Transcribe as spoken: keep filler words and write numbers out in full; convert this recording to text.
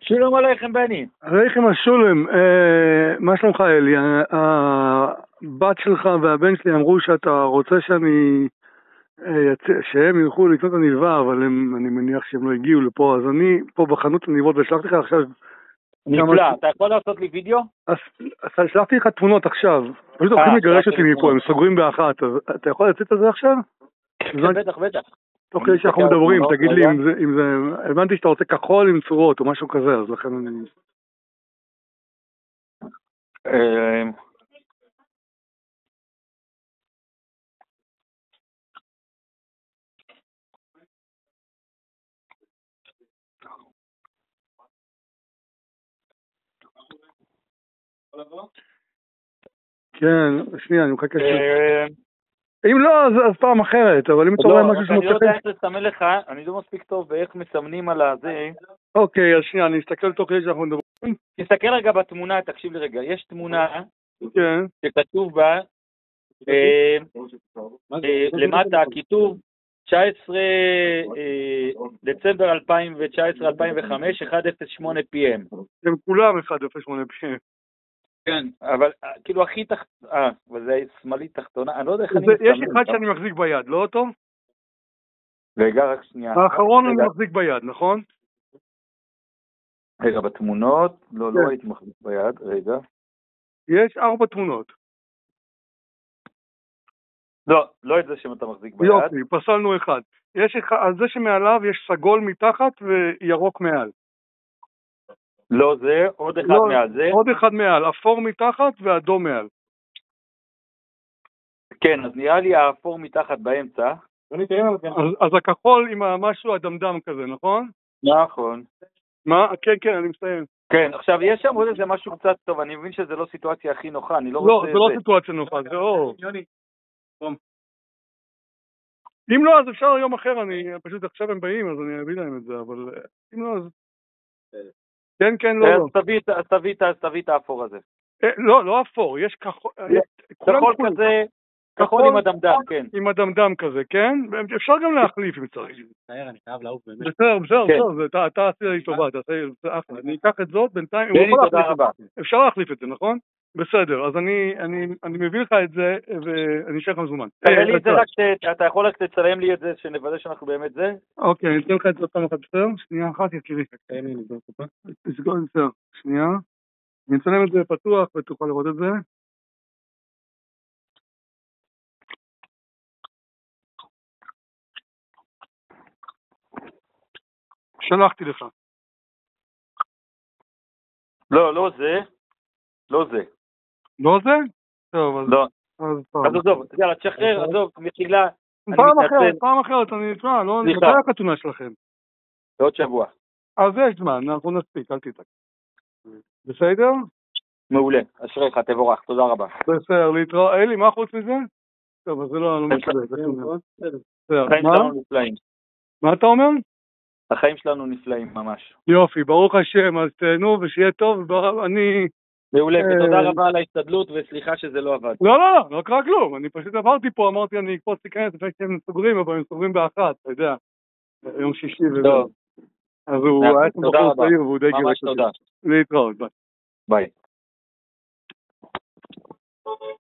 שלום עליכם בני. עליכם השולם, אה, מה שלומך אלי? הבת שלך והבן שלי אמרו שאתה רוצה שאני, אה, יצא, שהם ילכו לקנות עניבה, אבל הם, אני מניח שהם לא הגיעו לפה, אז אני פה בחנות עניבות ושלחתי לך עכשיו... נפלא, כמה... אתה יכול לעשות לי וידאו? אז, אז שלחתי לך תמונות עכשיו, פשוט הולכים לגרש אותי מפה, הם סוגרים באחת, אז אתה יכול לצאת את זה עכשיו? כן, בטח, בטח. תוך כדי שאנחנו מדברים, תגיד לי אם זה, אם זה, הבנתי שאתה רוצה כחול עם צורות או משהו כזה, אז לכן אני... כן, שנייה, אני מחכה ש... אם לא, אז פעם אחרת, אבל אם אתה רואה משהו שמוצא... אני לא יודע איך לסמן לך, אני לא מספיק טוב באיך מסמנים על הזה. אוקיי, אז שנייה, אני אסתכל תוך כדי שאנחנו מדברים. תסתכל רגע בתמונה, תקשיב לי רגע, יש תמונה שכתוב בה, למטה, כיתוב תשע עשרה דצמבר אלפיים תשע עשרה אלפיים וחמש, אחת אפס שמונה פי אם. הם כולם אחת אפס שמונה פי אם. כן, אבל כאילו הכי תחת... אה, אבל זה שמאלית תחתונה, אני לא יודע איך אני מסתמל. יש אחד שאני מחזיק ביד, לא אותו? רגע, רק שנייה. האחרון אני מחזיק ביד, נכון? רגע, בתמונות, לא, לא הייתי מחזיק ביד, רגע. יש ארבע תמונות. לא, לא את זה שאתה מחזיק ביד. יופי, פסלנו אחד. יש אחד, על זה שמעליו יש סגול מתחת וירוק מעל. לא זה, עוד אחד לא, מעל זה. עוד אחד מעל, אפור מתחת ואדום מעל. כן, אז נראה לי האפור מתחת באמצע. אז, אז הכחול עם המשהו הדמדם כזה, נכון? נכון. מה? כן, כן, אני מסיים. כן, עכשיו יש שם עוד איזה משהו קצת טוב, אני מבין שזה לא סיטואציה הכי נוחה, אני לא לא, רוצה... זה לא סיטואציה נוחה, זה אור. אם לא, אז אפשר יום אחר, אני פשוט עכשיו הם באים, אז אני אביא להם את זה, אבל אם לא, אז... כן, כן, לא, לא. אז תביא את האפור הזה. לא, לא אפור, יש כחול... כחול כזה, כחול עם הדמדם, כן. עם הדמדם כזה, כן? אפשר גם להחליף אם צריך. תאר, אני חייב לעוף באמת. בסדר, בסדר, בסדר, אתה עשי לי טובה, אני אקח את זאת בינתיים, תודה רבה. אפשר להחליף את זה, נכון? בסדר, אז אני מביא לך את זה ואני אשאר לך מזומן. תראה לי את זה רק, אתה יכול רק לצלם לי את זה, שנוודא שאנחנו באמת זה? אוקיי, אני אתן לך את זה פעם אחת, בסדר? שנייה אחת, יקירי. תסגור את זה, שנייה. אני אצלם את זה פתוח ותוכל לראות את זה. שלחתי לך. לא, לא זה. לא זה. לא זה? טוב, אז... לא. אז עזוב, יאללה, תשחרר, עזוב, מחילה. פעם אחרת, פעם אחרת, אני אשמע, לא... מתי החתונה שלכם? בעוד שבוע. אז יש זמן, אנחנו נספיק, אל תתעק. בסדר? מעולה, אשריך, תבורך, תודה רבה. בסדר, להתראות. אלי, מה חוץ מזה? טוב, אז זה לא... החיים שלנו נפלאים. מה אתה אומר? החיים שלנו נפלאים, ממש. יופי, ברוך השם, אז תהנו ושיהיה טוב, אני... מעולה, ותודה רבה על ההשתדלות, וסליחה שזה לא עבד. לא, לא, לא, לא קרה כלום, אני פשוט עברתי פה, אמרתי, אני אקפוץ להיכנס לפני שהם סוגרים, אבל הם סוגרים באחת, אתה יודע, יום שישי וזה. אז הוא היה שם בחור צעיר, והוא די גירש אותי. להתראות, ביי. ביי.